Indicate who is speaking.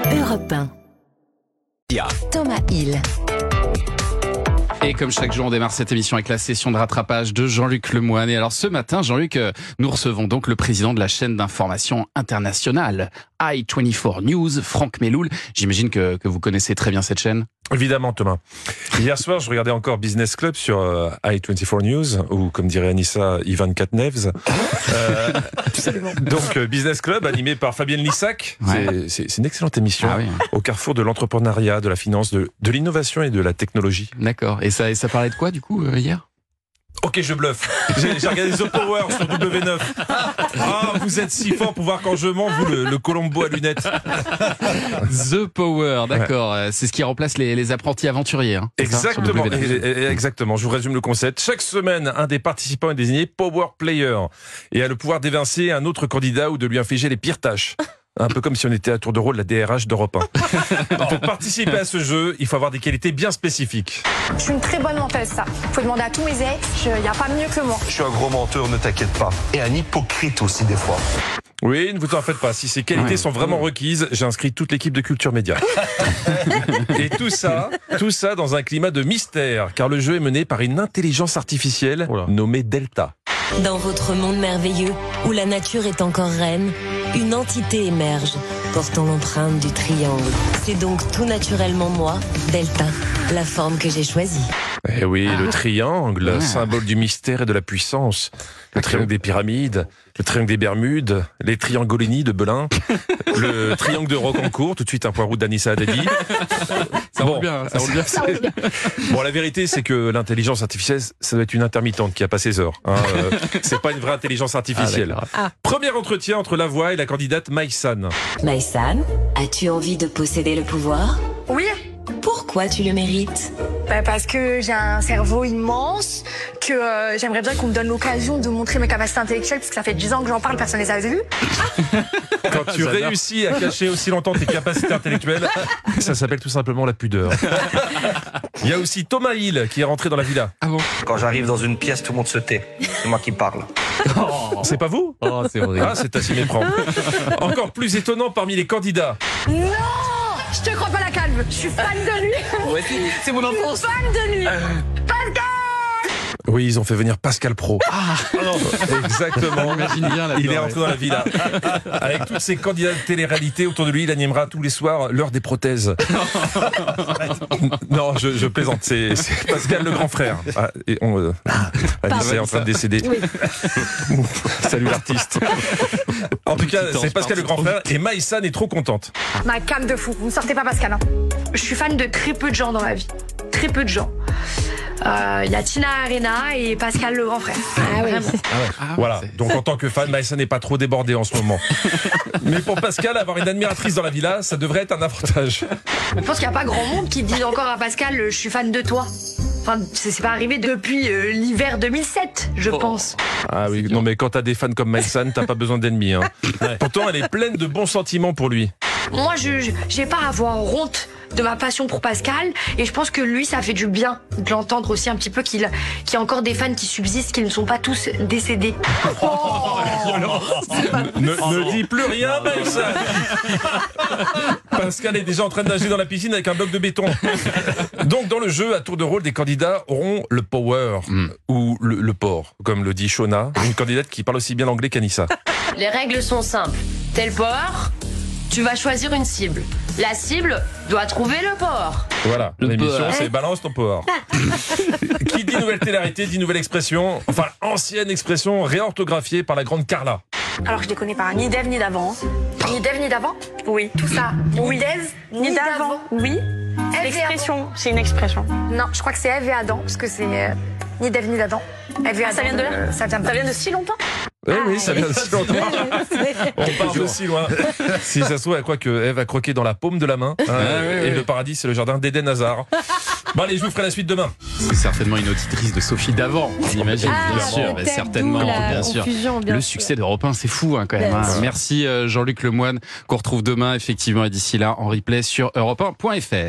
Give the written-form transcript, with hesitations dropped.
Speaker 1: Europe 1. Thomas Hill.
Speaker 2: Et comme chaque jour, on démarre cette émission avec la session de rattrapage de Jean-Luc Lemoyne. Et alors ce matin, Jean-Luc, nous recevons donc le président de la chaîne d'information internationale i24 News, Franck Melloul. J'imagine que vous connaissez très bien cette chaîne.
Speaker 3: Évidemment, Thomas. Hier soir, je regardais encore Business Club sur i24 News, ou comme dirait Anissa, Ivan Katnevs. Donc, Business Club, animé par Fabienne Lissac.
Speaker 2: Ouais.
Speaker 3: C'est une excellente émission, au carrefour de l'entrepreneuriat, de la finance, de l'innovation et de la technologie.
Speaker 2: D'accord. Et ça parlait de quoi, du coup, hier ?
Speaker 3: Ok, je bluffe. J'ai regardé The Power sur W9. Ah, vous êtes si fort pour voir quand je mens, vous, le Colombo à lunettes.
Speaker 2: The Power, d'accord. Ouais. C'est ce qui remplace les apprentis aventuriers. Hein,
Speaker 3: exactement, exactement. Je vous résume le concept. Chaque semaine, un des participants est désigné Power Player et a le pouvoir d'évincer un autre candidat ou de lui infliger les pires tâches. Un peu comme si on était à tour de rôle la DRH d'Europe 1. Pour participer à ce jeu, il faut avoir des qualités bien spécifiques.
Speaker 4: Je suis une très bonne menteuse, ça. Vous pouvez demander à tous mes ex, il n'y a pas mieux que moi.
Speaker 5: Je suis un gros menteur, ne t'inquiète pas. Et un hypocrite aussi, des fois.
Speaker 3: Oui, ne vous en faites pas. Si ces qualités sont vraiment requises, j'ai inscrit toute l'équipe de Culture Média. Et tout ça dans un climat de mystère, car le jeu est mené par une intelligence artificielle nommée Delta.
Speaker 1: Dans votre monde merveilleux, où la nature est encore reine, une entité émerge, portant l'empreinte du triangle. C'est donc tout naturellement moi, Delta, la forme que j'ai choisie.
Speaker 3: Eh oui, le triangle, symbole du mystère et de la puissance. Le triangle des pyramides, le triangle des Bermudes, les triangolini de Belin, le triangle de Rocancourt, tout de suite un point route d'Anissa Haddadi.
Speaker 2: Ça roule bien, ça roule bien.
Speaker 3: Bon, la vérité, c'est que l'intelligence artificielle, ça doit être une intermittente qui a pas ses heures. Hein. C'est pas une vraie intelligence artificielle. Premier entretien entre la voix et la candidate Maïsan.
Speaker 1: Maïsan, as-tu envie de posséder le pouvoir ?
Speaker 4: Oui,
Speaker 1: Pourquoi tu le mérites ?
Speaker 4: parce que j'ai un cerveau immense, que j'aimerais bien qu'on me donne l'occasion de montrer mes capacités intellectuelles, parce que ça fait 10 ans que j'en parle, personne ne les a vues.
Speaker 3: Quand tu réussis à cacher aussi longtemps tes capacités intellectuelles, ça s'appelle tout simplement la pudeur. Il y a aussi Thomas Hill qui est rentré dans la villa.
Speaker 2: Ah bon ?
Speaker 5: Quand j'arrive dans une pièce, tout le monde se tait. C'est moi qui parle.
Speaker 3: C'est pas vous ?
Speaker 2: Oh, c'est horrible.
Speaker 3: Ah, c'est à s'y méprendre. Encore plus étonnant parmi les candidats.
Speaker 4: Non, je te crois pas la calme, je suis fan de lui.
Speaker 2: Ouais, c'est mon enfance.
Speaker 4: Fan de lui. Pascal.
Speaker 3: Oui, ils ont fait venir Pascal Pro. Non, exactement.
Speaker 2: Imagine bien là-dedans,
Speaker 3: Il est rentré dans la villa. Avec tous ces candidats de télé-réalité autour de lui, il animera tous les soirs l'heure des prothèses. Non, je plaisante. C'est Pascal le grand frère. Alice est en train de décéder.
Speaker 4: Oui.
Speaker 3: Salut l'artiste. En tout cas, c'est Pascal le grand frère et Maïsan est trop contente.
Speaker 4: Ma cam de fou, vous ne sortez pas Pascal. Hein. Je suis fan de très peu de gens dans ma vie. Très peu de gens. Il y a Tina Arena et Pascal le grand frère. Ah oui.
Speaker 3: Voilà, donc en tant que fan, Maïsan n'est pas trop débordé en ce moment. Mais pour Pascal, avoir une admiratrice dans la villa, ça devrait être un avantage.
Speaker 4: Je pense qu'il n'y a pas grand monde qui dit encore à Pascal je suis fan de toi. Enfin, c'est pas arrivé depuis l'hiver 2007, je pense.
Speaker 3: Ah oui, non mais quand t'as des fans comme Maïsan, t'as pas besoin d'ennemis. Hein. Pourtant, elle est pleine de bons sentiments pour lui.
Speaker 4: Moi, j'ai pas à avoir honte de ma passion pour Pascal, et je pense que lui, ça fait du bien de l'entendre aussi un petit peu qu'il y a encore des fans qui subsistent, qui ne sont pas tous décédés.
Speaker 3: Ne dis plus rien, Maïsan. Pascal est déjà en train de nager dans la piscine avec un bloc de béton. Donc dans le jeu, à tour de rôle, des candidats auront le power, ou le port, comme le dit Shona, une candidate qui parle aussi bien l'anglais qu'Anissa.
Speaker 6: Les règles sont simples. T'es le power, tu vas choisir une cible. La cible doit trouver le power.
Speaker 3: Voilà, l'émission
Speaker 2: power.
Speaker 3: c'est Balance ton power. Qui dit nouvelle télé-réalité dit nouvelle expression, enfin ancienne expression réorthographiée par la grande Carla.
Speaker 4: Alors, je les connais pas, ni d'Ève ni d'avant. Ni d'Ève ni d'avant ? Oui. Tout ça. Oui. Ni d'Ève ni d'avant. Oui.
Speaker 7: L'expression, c'est une expression.
Speaker 4: Non, je crois que c'est Ève et Adam, parce que c'est ni d'Ève ni d'Adam. Ève et Adam.
Speaker 7: Ça vient de là ?
Speaker 4: Ça vient
Speaker 7: Ça vient de si longtemps ?
Speaker 3: Oui, ça vient de si longtemps. On part de si loin. Si ça se trouve, elle croit que Ève a croqué dans la paume de la main. Et le paradis, c'est le jardin d'Éden Hazard. Bon, allez, je vous ferai la suite demain.
Speaker 2: C'est certainement une auditrice de Sophie d'avant, j'imagine. Bien sûr, mais certainement, bien sûr. Le succès d'Europe 1, c'est fou hein, quand même. Hein. Merci Jean-Luc Lemoyne, qu'on retrouve demain, effectivement, et d'ici là, en replay sur europe1.fr.